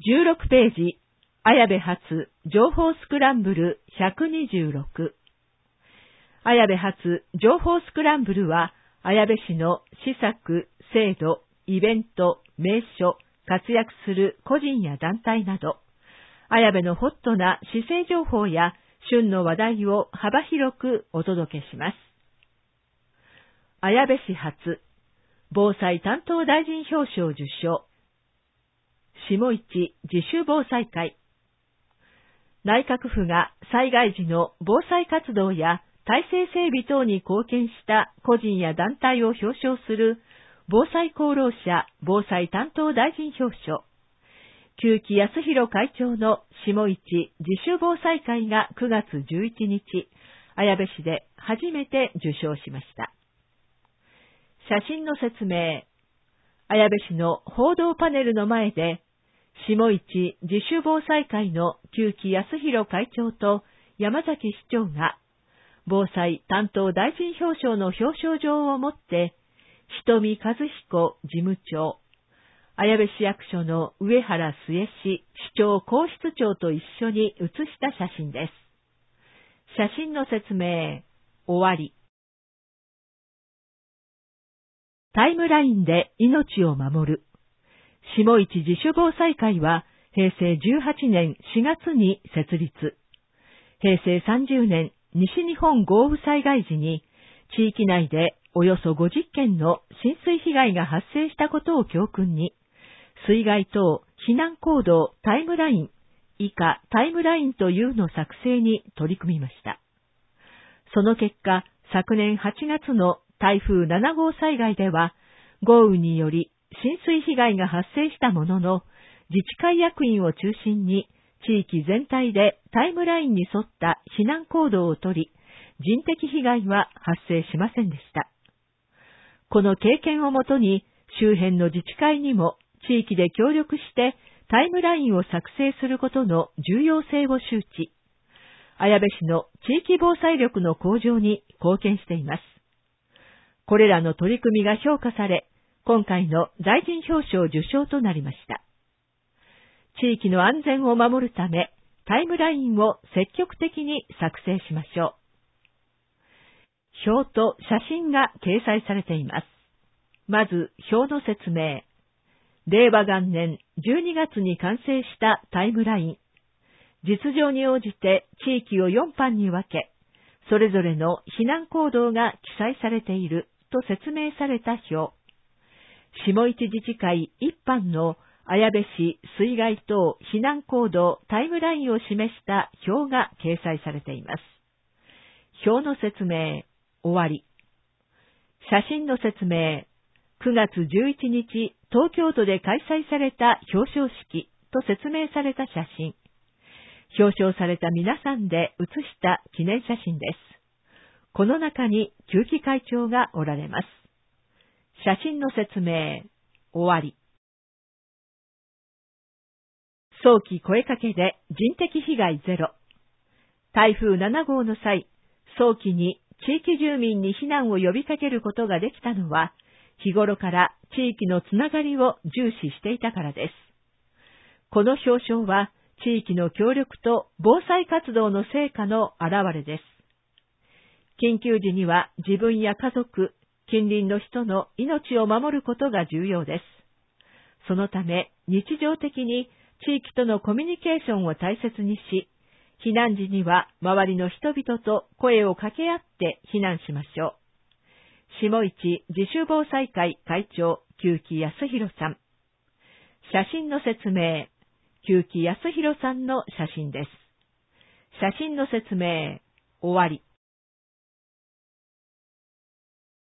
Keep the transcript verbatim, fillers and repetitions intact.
じゅうろくページ、綾部発情報スクランブルひゃくにじゅうろく。綾部発情報スクランブルは、綾部市の施策、制度、イベント、名所、活躍する個人や団体など、綾部のホットな市政情報や旬の話題を幅広くお届けします。綾部市発、防災担当大臣表彰受賞。下市自主防災会。内閣府が災害時の防災活動や体制整備等に貢献した個人や団体を表彰する防災功労者防災担当大臣表彰。久木康弘会長の下市自主防災会がくがつじゅういちにち、綾部市で初めて受賞しました。写真の説明。綾部市の報道パネルの前で、下市自主防災会の久木康弘会長と山崎市長が、防災担当大臣表彰の表彰状を持って、瞳和彦事務長、綾部市役所の上原末市市長皇室長と一緒に写した写真です。写真の説明、終わり。タイムラインで命を守る。下市自主防災会はへいせいじゅうはちねんしがつに設立。へいせいさんじゅうねん西日本豪雨災害時に地域内でおよそごじゅっけんの浸水被害が発生したことを教訓に、水害等避難行動タイムライン、以下タイムラインというの作成に取り組みました。その結果、昨年はちがつの台風ななごう災害では、豪雨により浸水被害が発生したものの、自治会役員を中心に地域全体でタイムラインに沿った避難行動をとり、人的被害は発生しませんでした。この経験をもとに、周辺の自治会にも地域で協力してタイムラインを作成することの重要性を周知、綾部市の地域防災力の向上に貢献しています。これらの取り組みが評価され、今回の大臣表彰受賞となりました。地域の安全を守るため、タイムラインを積極的に作成しましょう。表と写真が掲載されています。まず、表の説明。れいわがんねんじゅうにがつに完成したタイムライン。実情に応じて地域をよんばんに分け、それぞれの避難行動が記載されていると説明された表。下市自治会一般の綾部市水害等避難行動タイムラインを示した表が掲載されています。表の説明、終わり。写真の説明、くがつじゅういちにち、東京都で開催された表彰式と説明された写真。表彰された皆さんで写した記念写真です。この中に久木会長がおられます。写真の説明、終わり。早期声かけで人的被害ゼロ。台風ななごうの際、早期に地域住民に避難を呼びかけることができたのは、日頃から地域のつながりを重視していたからです。この表彰は、地域の協力と防災活動の成果の表れです。緊急時には自分や家族、近隣の人の命を守ることが重要です。そのため、日常的に地域とのコミュニケーションを大切にし、避難時には周りの人々と声を掛け合って避難しましょう。下市自主防災会会長、久木康弘さん。写真の説明、久木康弘さんの写真です。写真の説明、終わり。